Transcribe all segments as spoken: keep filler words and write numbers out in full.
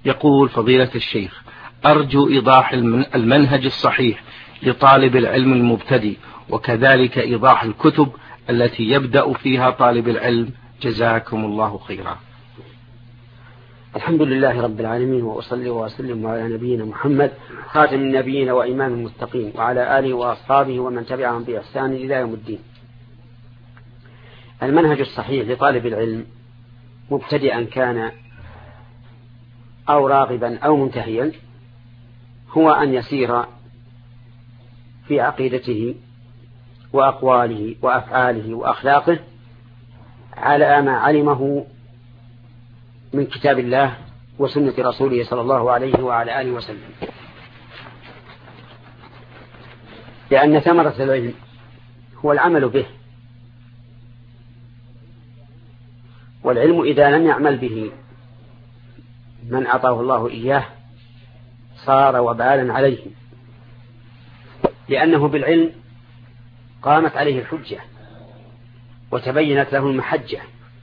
يقول فضيلة الشيخ: أرجو إيضاح المنهج الصحيح لطالب العلم المبتدئ، وكذلك إيضاح الكتب التي يبدأ فيها طالب العلم، جزاكم الله خيرا. الحمد لله رب العالمين، وأصلي وأسلم على نبينا محمد خاتم النبيين وإمام المتقين، وعلى آله وأصحابه ومن تبعهم بإحسان إلى يوم الدين. المنهج الصحيح لطالب العلم مبتدئا كان أو راغبا أو منتهيا هو أن يسير في عقيدته وأقواله وأفعاله وأخلاقه على ما علمه من كتاب الله وسنة رسوله صلى الله عليه وعلى آله وسلم، لأن ثمرة العلم هو العمل به، والعلم إذا لم يعمل به من أعطاه الله إياه صار وبالا عليه، لأنه بالعلم قامت عليه الحجة وتبينت له المحجة،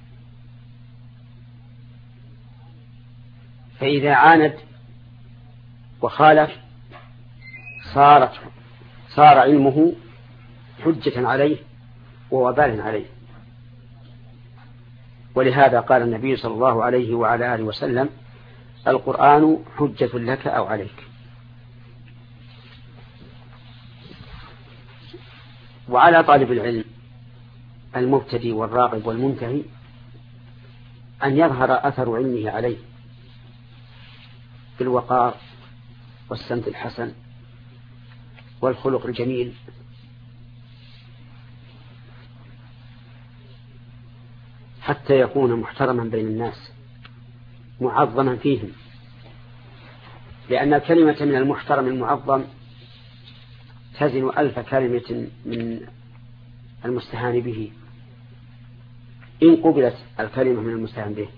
فإذا عاند وخالف صارت صار علمه حجة عليه ووبالا عليه. ولهذا قال النبي صلى الله عليه وعلى آله وسلم: القرآن حجة لك أو عليك. وعلى طالب العلم المبتدئ والراغب والمنتهي أن يظهر أثر علمه عليه بالوقار والسمت الحسن والخلق الجميل، حتى يكون محترما بين الناس معظما فيهم، لأن الكلمة من المحترم المعظم تزن ألف كلمة من المستهان به إن قبلت الكلمة من المستهان به.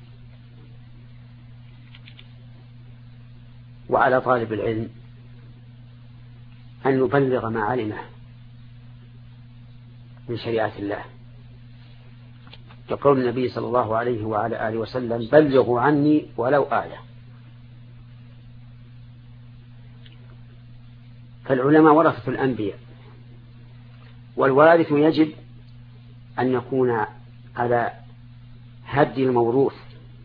وعلى طالب العلم أن يبلغ ما علمه من شريعة الله، يقول النبي صلى الله عليه وعلى آله وسلم: بلغوا عني ولو آية. فالعلماء ورثة الأنبياء، والوارث يجب أن يكون على هدي الموروث،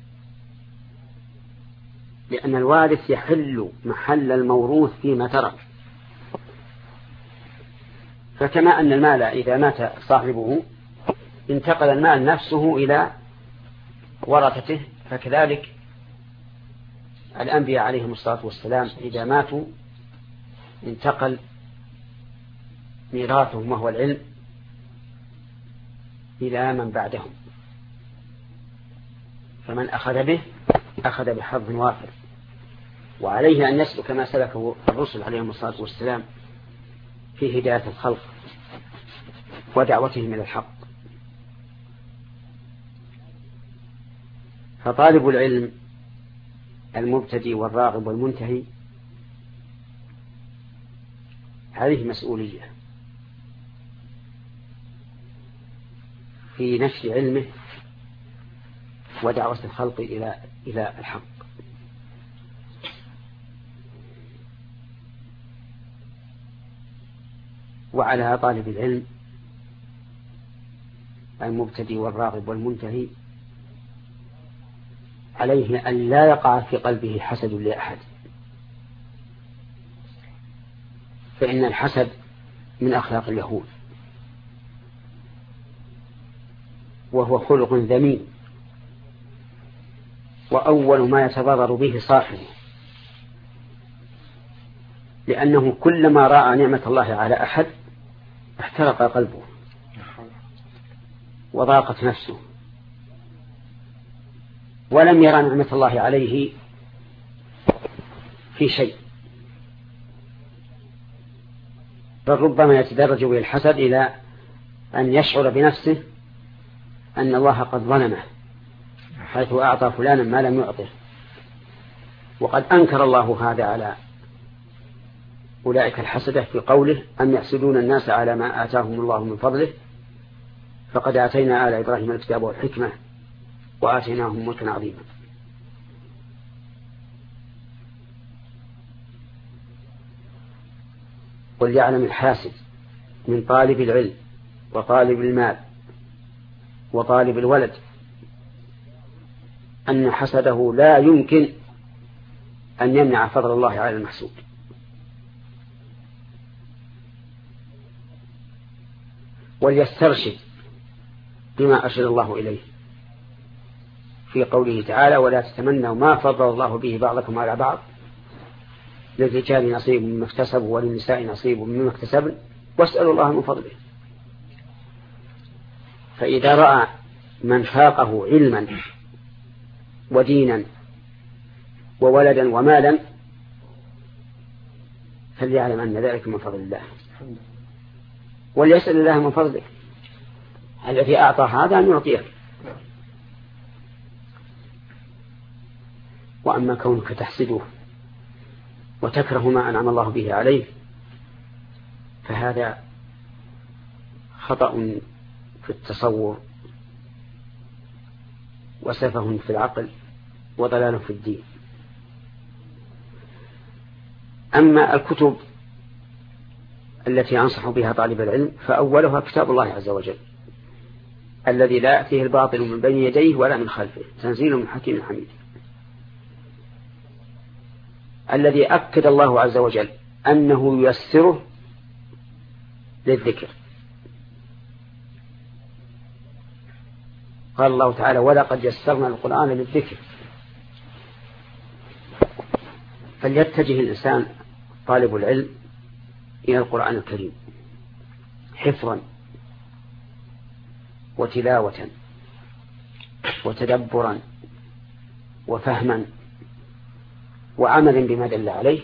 لأن الوارث يحل محل الموروث فيما ترك. فكما أن المال إذا مات صاحبه انتقل المال نفسه إلى ورثته، فكذلك الأنبياء عليهم الصلاة والسلام إذا ماتوا انتقل ميراثهم وهو العلم إلى من بعدهم، فمن أخذ به أخذ بحظ وافر، وعليه أن يسلك ما سلكه الرسل عليهم الصلاة والسلام في هداية الخلق ودعوتهم إلى الحق. فطالب العلم المبتدئ والراغب والمنتهي هذه مسؤولية في نشر علمه ودعوة الخلق إلى إلى الحق. وعلى طالب العلم المبتدئ والراغب والمنتهي عليه أن لا يقع في قلبه حسد لأحد، فإن الحسد من أخلاق اليهود، وهو خلق ذميم، وأول ما يتضرر به صاحبه، لأنه كلما رأى نعمة الله على أحد احترق قلبه وضاقت نفسه، ولم يرى نعمة الله عليه في شيء، بل ربما يتدرج به الحسد إلى أن يشعر بنفسه أن الله قد ظلمه حيث أعطى فلانا ما لم يعطه. وقد أنكر الله هذا على أولئك الحسدة في قوله: أم يحسدون الناس على ما آتاهم الله من فضله فقد آتينا آل إبراهيم الكتاب والحكمة وآتيناهم ملكا عظيما. وليعلم الحاسد من طالب العلم وطالب المال وطالب الولد أن حسده لا يمكن أن يمنع فضل الله على المحسود. وليسترشد بما أرشد الله إليه في قوله تعالى: ولا تتمنوا ما فضل الله به بعضكم على بعض للرجال نصيب مما اكتسبوا وللنساء نصيب مما اكتسبن واسألوا الله من فضله. فإذا رأى من فاقه علما ودينا وولدا ومالا فليعلم أن ذلك من فضل الله، وليسأل الله من فضله الذي أعطى هذا أن يعطيه. وأما كونك تحسده وتكره ما أنعم الله به عليه فهذا خطأ في التصور وسفه في العقل وضلال في الدين. أما الكتب التي أنصح بها طالب العلم فأولها كتاب الله عز وجل الذي لا يأتيه الباطل من بين يديه ولا من خلفه، تنزيل من حكيم حميد، الذي أكد الله عز وجل أنه ييسره للذكر. قال الله تعالى: ولقد يسرنا القرآن للذكر. فليتجه الإنسان طالب العلم إلى القرآن الكريم حفظا وتلاوة وتدبرا وفهما وعملا بما دل عليه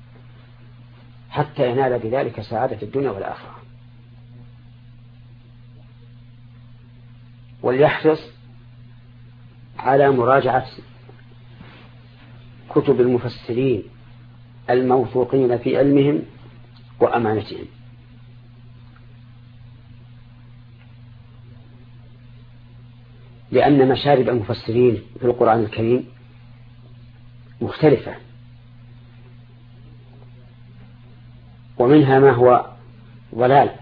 حتى ينال بذلك سعادة الدنيا والآخرة. وليحرص على مراجعة كتب المفسرين الموثوقين في علمهم وأمانتهم، لأن مشارب المفسرين في القرآن الكريم مختلفة، ومنها ما هو ضلال،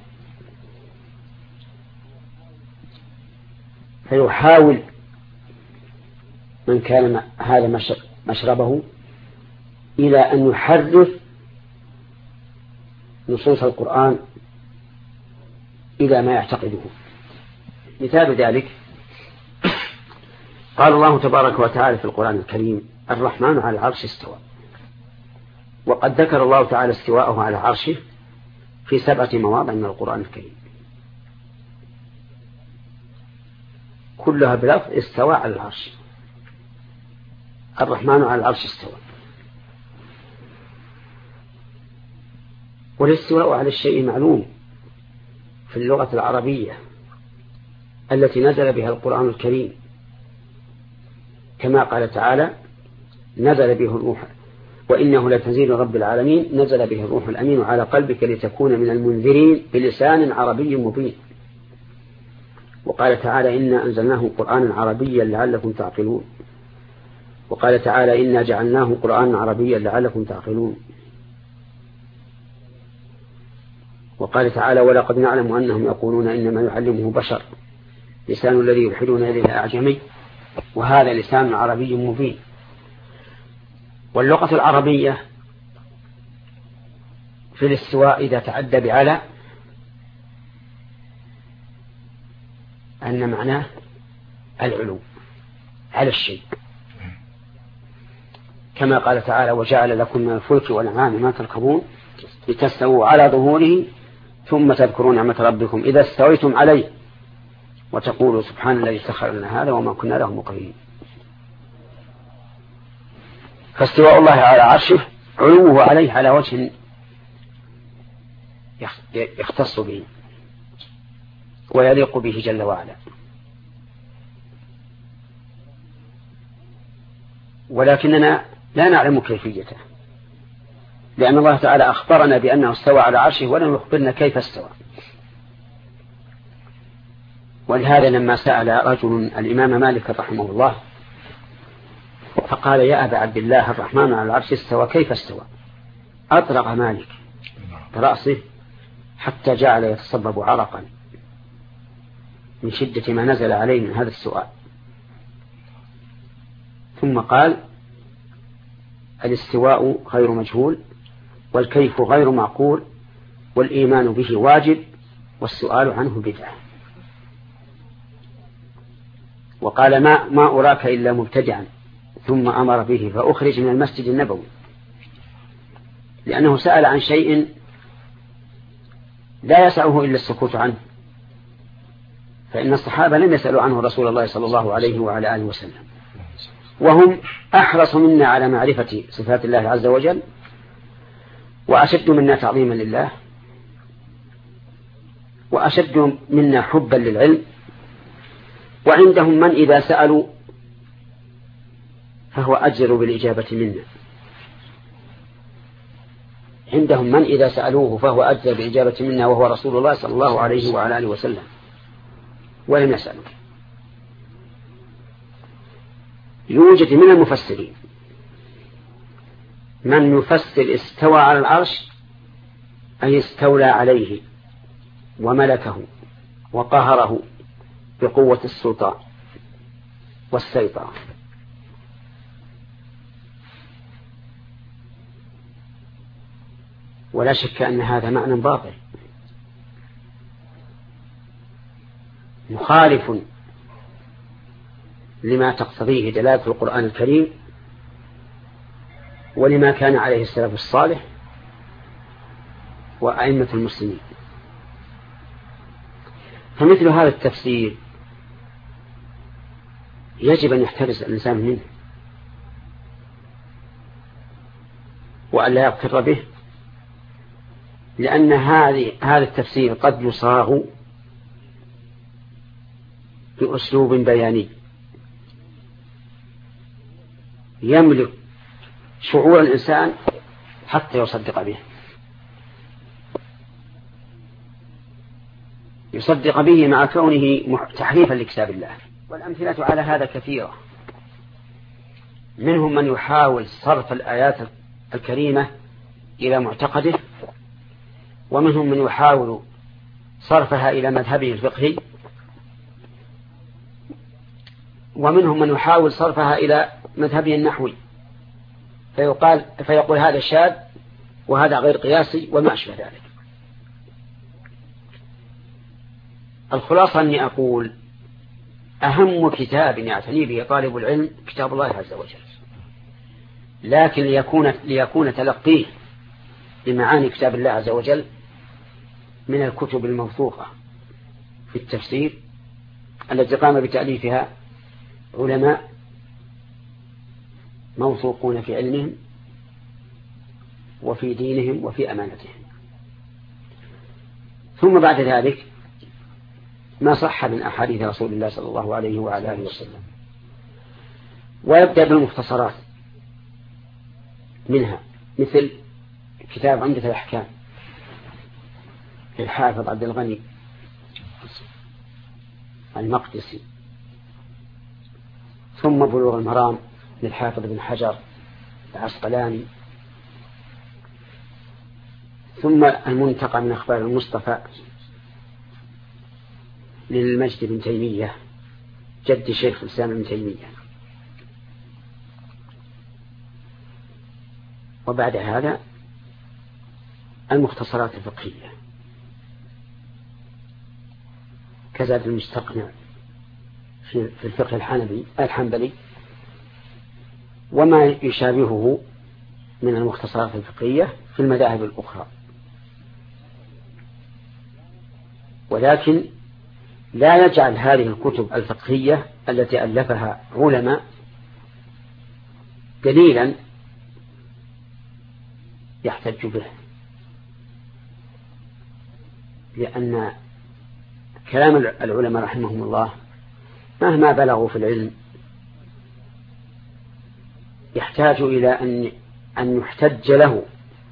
فيحاول من كان هذا مشربه إلى أن يحرف نصوص القرآن إلى ما يعتقده. مثال ذلك قال الله تبارك وتعالى في القرآن الكريم: الرحمن على العرش استوى. وقد ذكر الله تعالى استواءه على عرشه في سبعة مواضع من القرآن الكريم كلها بلفظ استوى على العرش. الرحمن على العرش استوى. والاستواء على الشيء معلوم في اللغة العربية التي نزل بها القرآن الكريم، كما قال تعالى: نزل به الروح وإنه لتنزيل رب العالمين نزل به الروح الأمين على قلبك لتكون من المنذرين بلسان عربي مبين. وقال تعالى: إنا أنزلناه قرآنا عربيا لعلكم تعقلون. وقال تعالى: إنا جعلناه قرآنا عربيا لعلكم تعقلون. وقال تعالى: ولقد نعلم أنهم يقولون إنما يعلمه بشر لسان الذي يلحدون إليه أعجمي وهذا لسان عربي مبين. واللغة العربية في الاستواء إذا تعدى بعلى أن معناه العلو على الشيء، كما قال تعالى: وجعل لكم من الفلك والأنعام ما تركبون لتستووا على ظهوره ثم تذكروا نعمة ربكم إذا استويتم عليه وتقولوا سبحان الذي سخر لنا هذا وما كنا له مقرنين. فاستواء الله على عرشه علوه عليه على وجه يختص به ويليق به جل وعلا. ولكننا لا نعلم كيفيته، لأن الله تعالى أخبرنا بأنه استوى على عرشه ولم يخبرنا كيف استوى. ولهذا لما سأل رجل الإمام مالك رحمه الله فقال: يا أبا عبد الله الرحمن على العرش استوى كيف استوى؟ أطرق مالك برأسه حتى جعل يتصبب عرقا من شدة ما نزل عليه من هذا السؤال. ثم قال: الاستواء غير مجهول، والكيف غير معقول، والإيمان به واجب، والسؤال عنه بدعة. وقال: ما, ما أراك إلا مبتدعا، ثم أمر به فأخرج من المسجد النبوي، لأنه سأل عن شيء لا يسعه إلا السكوت عنه، فإن الصحابة لم يسألوا عنه رسول الله صلى الله عليه وعلى آله وسلم، وهم أحرص منا على معرفة صفات الله عز وجل، وأشد منا تعظيما لله، وأشد منا حبا للعلم. وعندهم من إذا سألوا فهو أجر بالإجابة منا، عندهم من إذا سألوه فهو أجر بالإجابة منا، وهو رسول الله صلى الله عليه وعلى آله وسلم، ولم يسألوا. يوجد من المفسرين من يفسر استوى على العرش أي استولى عليه وملكه وقهره بقوة السلطان والسيطرة، ولا شك أن هذا معنى باطل مخالف لما تقتضيه دلالة القرآن الكريم ولما كان عليه السلف الصالح وأئمة المسلمين. فمثل هذا التفسير يجب أن يحترز الإنسان منه وأن لا يغتر به، لأن هذا التفسير قد يصاغ بأسلوب بياني يملك شعور الإنسان حتى يصدق به، يصدق به مع كونه تحريفا لكتاب الله. والأمثلة على هذا كثيرة، منهم من يحاول صرف الآيات الكريمة إلى معتقده، ومنهم من يحاول صرفها إلى مذهبه الفقهي، ومنهم من يحاول صرفها إلى مذهبه النحوي، فيقال فيقول هذا شاذ وهذا غير قياسي وما أشبه ذلك. الخلاصة أني أقول أهم كتاب يعتني به طالب العلم كتاب الله عز وجل، لكن ليكون, ليكون تلقيه لمعاني كتاب الله عز وجل من الكتب الموثوقة في التفسير التي قام بتأليفها علماء موثوقون في علمهم وفي دينهم وفي أمانتهم. ثم بعد ذلك ما صح من أحاديث رسول الله صلى الله عليه وعلى آله وسلم، ويبدأ بالمختصرات منها مثل كتاب عمدة الأحكام للحافظ عبد الغني المقدسي، ثم بلوغ المرام للحافظ ابن حجر العسقلاني، ثم المنتقى من أخبار المصطفى للمجد بن تيمية جد شيخ الإسلام ابن تيمية. وبعد هذا المختصرات الفقهية كزاد المستقنع في الفقه الحنبلي الحنبلي وما يشابهه من المختصرات الفقهية في المذاهب الأخرى. ولكن لا يجعل هذه الكتب الفقهية التي ألفها علماء دليلا يحتج به، لأن كلام العلماء رحمهم الله مهما بلغوا في العلم يحتاج إلى أن أن يحتج له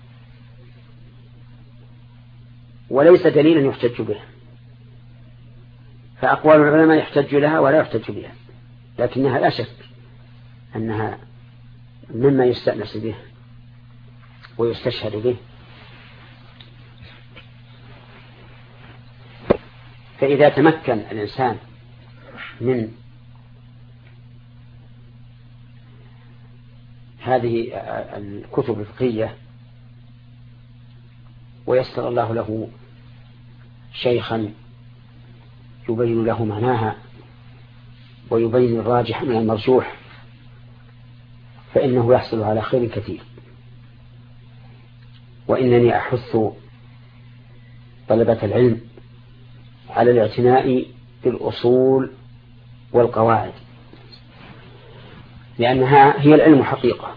وليس دليلا يحتج به. فأقوال العلماء يحتج لها ولا يحتج بها، لكنها لا شك أنها مما يستأنس به ويستشهد به. فإذا تمكن الإنسان من هذه الكتب الفقهية ويسر الله له شيخا يبين له معناها ويبين الراجح من المرجوح فإنه يحصل على خير كثير. وإنني أحث طلبة العلم على الاعتناء بالأصول والقواعد، لأنها هي العلم حقيقة.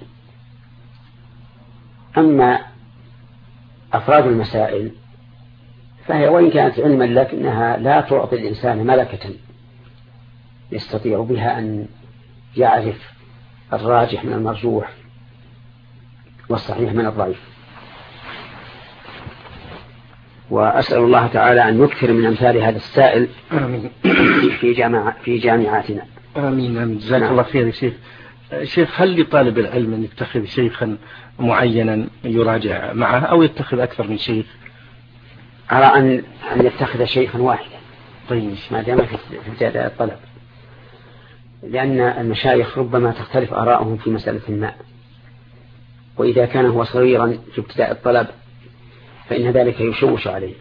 أما أفراد المسائل فهي وإن كانت علما لكنها لا تعطي الإنسان ملكة يستطيع بها أن يعرف الراجح من المرجوح والصحيح من الضعيف. وأسأل الله تعالى أن يكثر من أمثال هذا السائل آمين. في جامع في جامعاتنا. آمين آمين. جزاك الله خير يا شيخ. شيخ، هل لطالب العلم أن يتخذ شيخا معينا يراجع معه أو يتخذ أكثر من شيخ؟ أرى أن أن يتخذ شيخا واحدا. طيب، ما دام في ابتداء الطلب، لأن المشايخ ربما تختلف آراءهم في مسألة ما، وإذا كان هو صغيرا في ابتداء الطلب فإن ذلك يشوش عليه،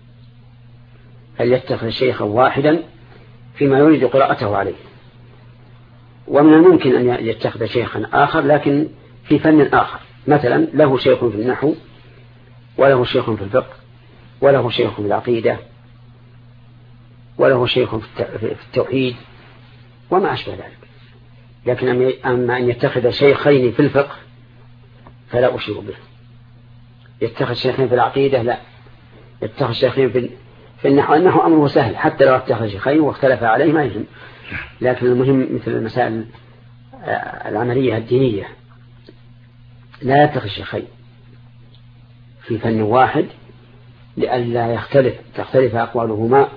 فليتخذ شيخا واحدا فيما يريد قراءته عليه. ومن الممكن أن يتخذ شيخا آخر لكن في فن آخر، مثلا له شيخ في النحو وله شيخ في الفقه وله شيخ في العقيدة وله شيخ في التوحيد وما أشبه ذلك. لكن أما أن يتخذ شيخين في الفقه فلا أشير به، يتخذ شيخين في العقيدة لا، يتخذ شيخين في في النحو. النحو أمره سهل حتى لو اتخذ شيخين واختلف عليه ما يهم، لكن المهم مثل المسائل العملية الدينية لا يتخذ شيخين في فن واحد لئلا يختلف تختلف أقوالهما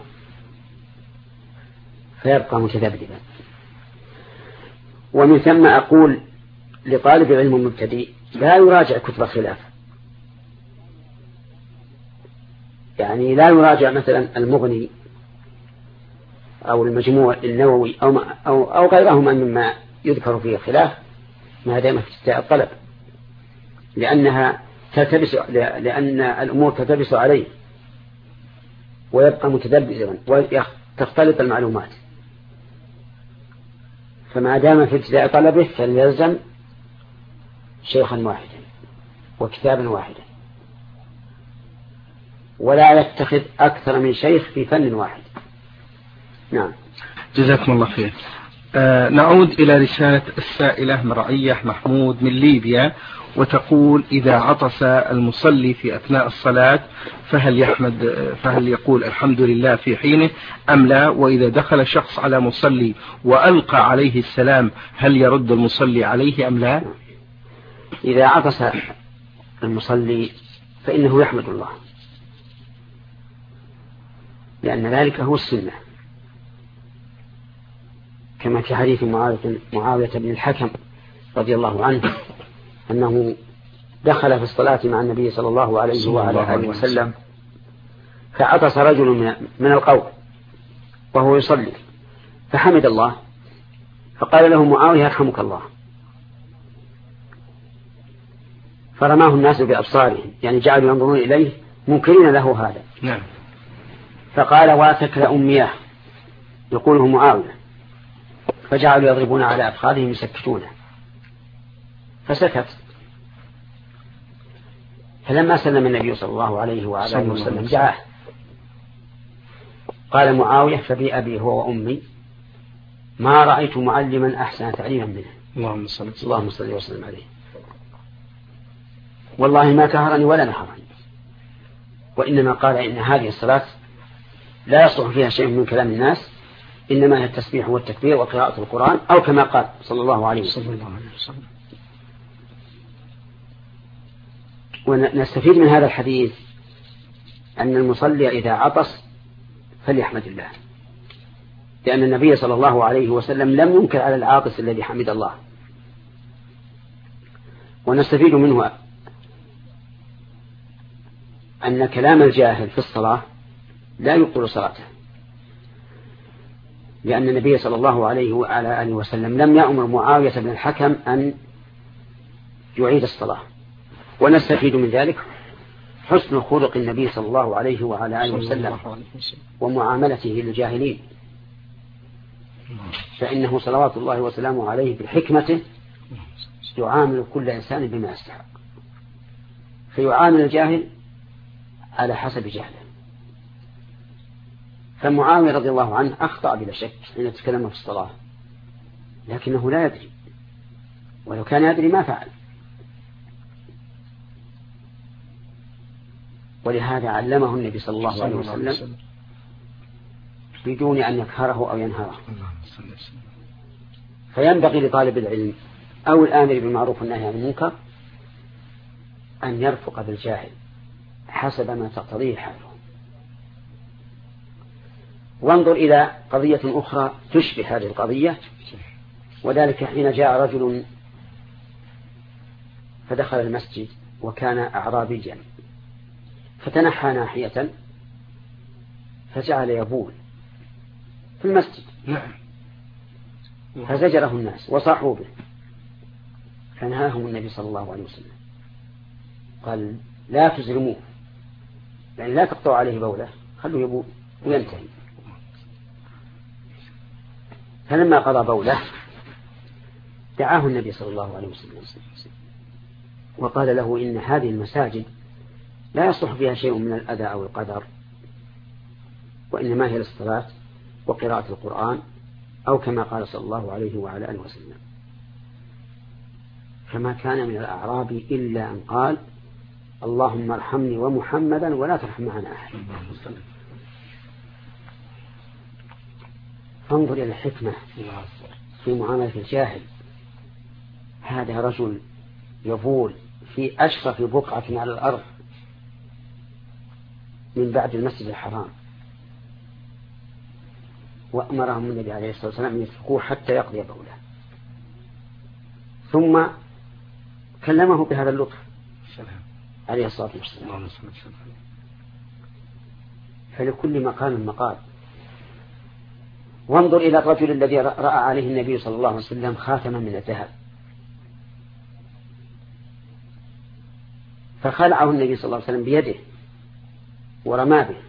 فيبقى متذبذبا. ومن ثم أقول لطالب العلم المبتدئ لا يراجع كتب الخلاف، يعني لا يراجع مثلا المغني أو المجموع النووي أو, أو, أو غيرهما مما يذكر فيه الخلاف ما دام في ابتداء الطلب، لأنها تلتبس لأن الأمور تلتبس عليه ويبقى متذبذبا وتختلط المعلومات. فما دام في ابتداء طلبه فليلزم شيخا واحدا وكتابا واحدا، ولا يتخذ أكثر من شيخ في فن واحد. نعم، جزاكم الله خير. آه نعود إلى رسالة السائلة مرعية محمود من ليبيا، وتقول: إذا عطس المصلي في أثناء الصلاة فهل يحمد فهل يقول الحمد لله في حينه أم لا؟ وإذا دخل شخص على مصلي وألقى عليه السلام هل يرد المصلي عليه أم لا؟ إذا عطس المصلي فإنه يحمد الله، لأن ذلك هو السنة، كما في حديث معاوية بن الحكم رضي الله عنه أنه دخل في الصلاة مع النبي صلى الله عليه وعلى آله وسلم فعطس رجل من القوم وهو يصلي فحمد الله، فقال له معاوية: يرحمك الله. فرماه الناس بأبصارهم، يعني جعلوا ينظرون إليه منكرين له هذا. نعم. فقال: واتك لأمياه، يقوله معاوية، فجعلوا يضربون على أفخاذهم يسكتونه، فسكت. فلما سلم النبي صلى الله عليه وعلى آله وسلم دعاه، قال معاوية: فبي أبي هو وأمي ما رأيت معلما أحسن تعليما منه. اللهم صل اللهم صل وسلم عليه. والله ما كهرني ولا نحرني، وإنما قال: إن هذه الصلاة لا يصلح فيها شيء من كلام الناس، إنما هي التسبيح والتكبير وقراءة القرآن، أو كما قال صلى الله عليه وسلم. ونستفيد من هذا الحديث أن المصلي إذا عطس فليحمد الله، لأن النبي صلى الله عليه وسلم لم ينكر على العاطس الذي حمد الله. ونستفيد منه أن كلام الجاهل في الصلاة لا يبطل صلاته، لأن النبي صلى الله عليه وعلى آله وسلم لم يأمر معاوية بن الحكم أن يعيد الصلاة. ونستفيد من ذلك حسن خلق النبي صلى الله عليه وعلى آله وسلم ومعاملته للجاهلين، فإنه صلوات الله وسلامه عليه بحكمته يعامل كل إنسان بما يستحق، فيعامل الجاهل على حسب جهله. فمعاوية رضي الله عنه أخطأ بلا شك حين تكلم في الصلاة، لكنه لا يدري، ولو كان يدري ما فعل. ولهذا علمه النبي صلى الله عليه وسلم بدون أن يقهره أو ينهره. فينبغي لطالب العلم أو الآمر بالمعروف والنهي عن المنكر أن يرفق بالجاهل حسب ما تقتضيه حاله. وانظر إلى قضية أخرى تشبه هذه القضية، وذلك حين جاء رجل فدخل المسجد وكان أعرابيا، فتنحى ناحية فجعل يبول في المسجد، فزجره الناس وصاحوا به، فنهاهم النبي صلى الله عليه وسلم قال لا تزرموه، يعني لا تقطعوا عليه بوله، خلوا يبول وينتهي. فلما قضى بوله دعاه النبي صلى الله عليه وسلم وقال له إن هذه المساجد لا يصلح فيها شيء من الأذى أو القدر، وإنما هي للصلاة وقراءة القرآن، أو كما قال صلى الله عليه وعلى آله وسلم. فما كان من الأعراب إلا أن قال اللهم ارحمني ومحمدا ولا ترحم معنا أحد. فانظر إلى الحكمة في معاملة الجاهل. هذا رجل يبول في أشرف بقعة على الأرض من بعد المسجد الحرام، وأمرهم النبي عليه الصلاة والسلام أن يتركوه حتى يقضي بوله، ثم كلمه بهذا اللطف عليه الصلاة والسلام. فلكل مقام مقال. وانظر إلى الرجل الذي رأى عليه النبي صلى الله عليه وسلم خاتما من الذهب، فخلعه النبي صلى الله عليه وسلم بيده ورمى به،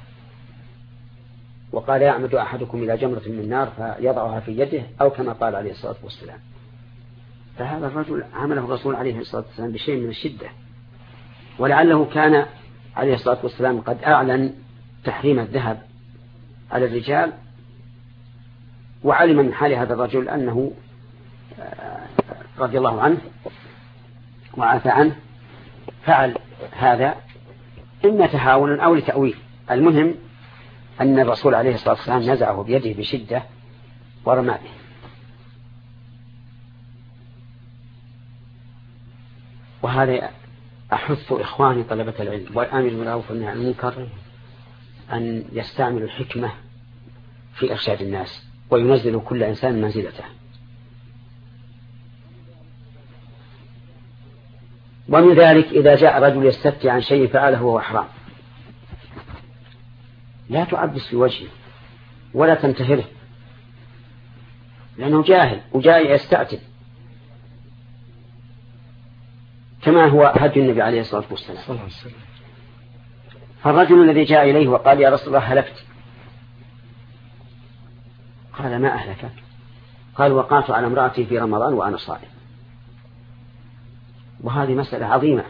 وقال يعمد أحدكم إلى جمرة من النار فيضعها في يده، أو كما قال عليه الصلاة والسلام. فهذا الرجل عمله الرسول عليه الصلاة والسلام بشيء من الشدة، ولعله كان عليه الصلاة والسلام قد أعلن تحريم الذهب على الرجال، وعلم من حال هذا الرجل أنه رضي الله عنه وعافى عنه فعل هذا إما تهاونا أو لتأويل. المهم أن الرسول عليه الصلاة والسلام نزعه بيده بشدة ورمى به. وهذا أحث إخواني طلبة العلم والآمر بالمعروف والنهي عن المنكر أن يستعملوا الحكمة في إرشاد الناس وينزل كل إنسان منزلته. ومن ذلك إذا جاء رجل يستفتي عن شيء فعله وهو حرام، لا تعبس في وجهه ولا تنتهره، لأنه جاهل وجاء يستعتب، كما هو هدي النبي عليه الصلاة والسلام. فالرجل الذي جاء إليه وقال يا رسول الله هلكت، قال ما أهلك؟ قال وقعت على امرأتي في رمضان وأنا صائم. وهذه مسألة عظيمة.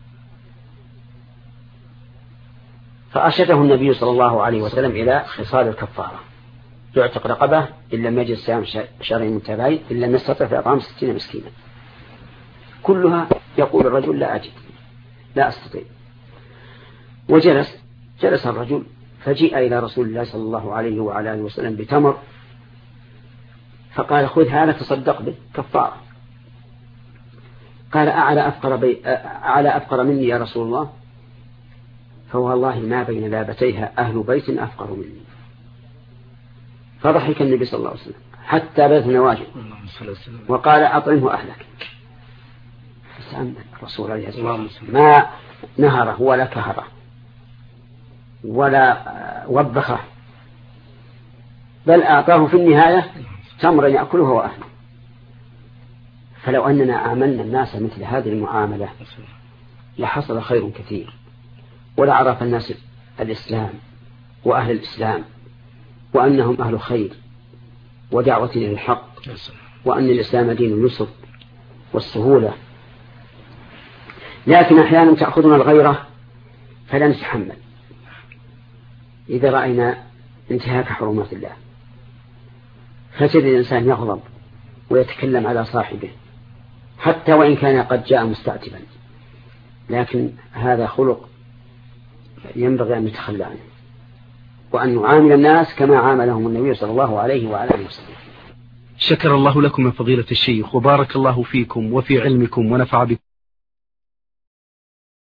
فأرشده النبي صلى الله عليه وسلم إلى خصال الكفارة: يعتق رقبة إن لم يجد صيام شهرين متتابعين إن لم يستطع فإطعام ستين مسكينا. كلها يقول الرجل لا أجد، لا أستطيع. وجلس جلس الرجل فجيء إلى رسول الله صلى الله عليه وعلى آله وسلم بتمر، فقال خذ هذا تصدق به كفارة. قال أعلى أفقر, بي... أعلى أفقر مني يا رسول الله؟ فوالله ما بين لابتيها أهل بيت أفقر مني. فضحك النبي صلى الله عليه وسلم حتى بذ نواجه وقال أطعمه أهلك. فسأل الرسول عليه الصلاة والسلام ما نهره ولا كهره ولا وبخه، بل أعطاه في النهاية تمرا يأكله هو أهله. فلو أننا عاملنا الناس مثل هذه المعاملة لحصل خير كثير، ولعرف الناس الإسلام وأهل الإسلام وأنهم أهل خير ودعوة إلى الحق، وأن الإسلام دين اليسر والسهولة. لكن أحيانا تأخذنا الغيرة فلا نتحمل إذا رأينا انتهاك حرمات الله، فتجد الإنسان يغضب ويتكلم على صاحبه حتى وإن كان قد جاء مستعتبا، لكن هذا خلق ينبغي أن نتخلى عنه، وأن نعامل الناس كما عاملهم النبي صلى الله عليه وعلى آله وسلم. شكر الله لكم من فضيلة الشيخ، وبارك الله فيكم وفي علمكم ونفع بكم.